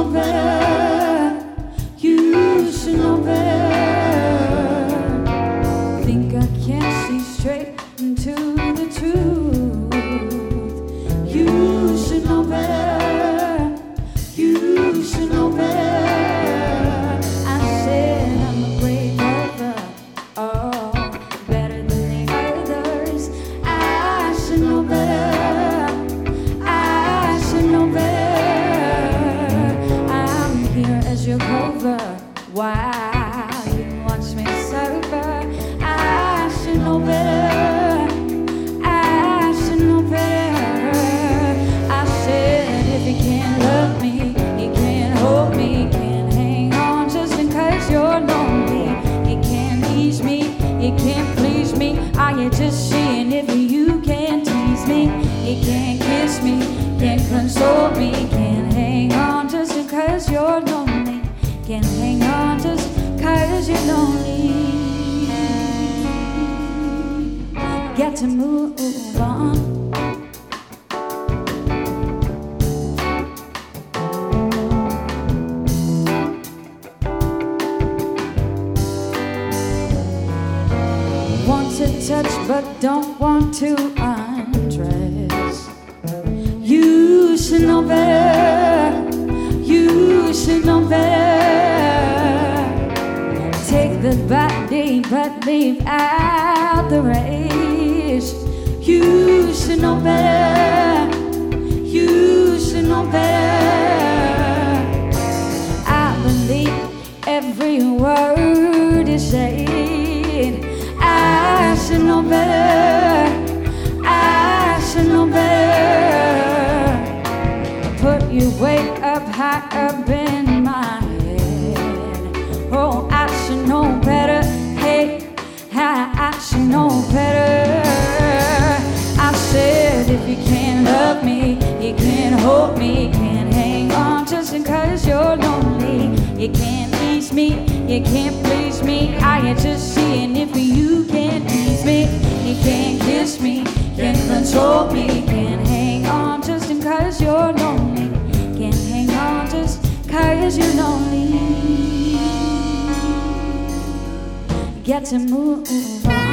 know better. You should know better. Think I can't see straight into the truth. You should know better. You should know better. I said I'm a great lover. Oh, better than the others. I should know better. I should know better. I'm here as your cover while you watch me suffer. I should know better. I should know better. I said if you can't love me, you can't hold me, can't hang on just because you're lonely. You can't ease me, you can't please me. Are you just seeing if you can't tease me? You can't kiss me, can't console me, can't hang on just because you're lonely. Can't hang on just because you're lonely. Got to move on. Want to touch but don't want to undress. You should know better. You should know better. Take the body but leave out the race. You should know better. You should know better. I believe every word you say. I should know better. I should know better. Put you way up high up in my head. Oh, I should know better. Hey, I should know better. I said if you can't love me, you can't hold me, can't hang on just because you're lonely. You can't ease me, you can't please me. Are you just seeing if you can't ease me? You can't kiss me, can't control me, can't hang on just because you're lonely. Can't hang on just because you're lonely. Got to move on.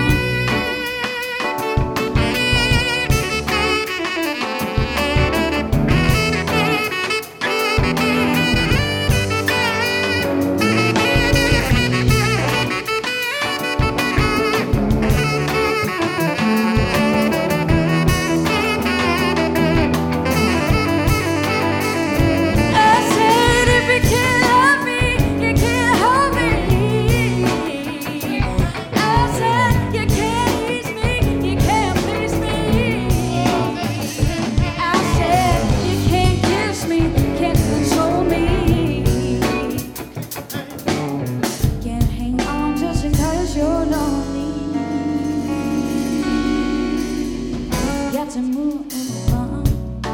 To move on.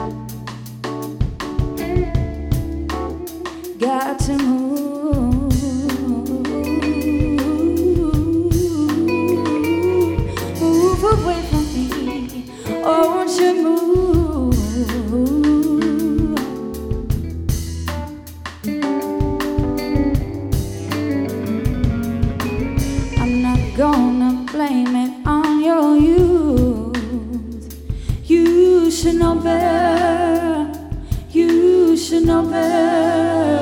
Got to move away from me. Oh, won't you move? I'm not gonna blame it on your youth. You should know better. You should know better.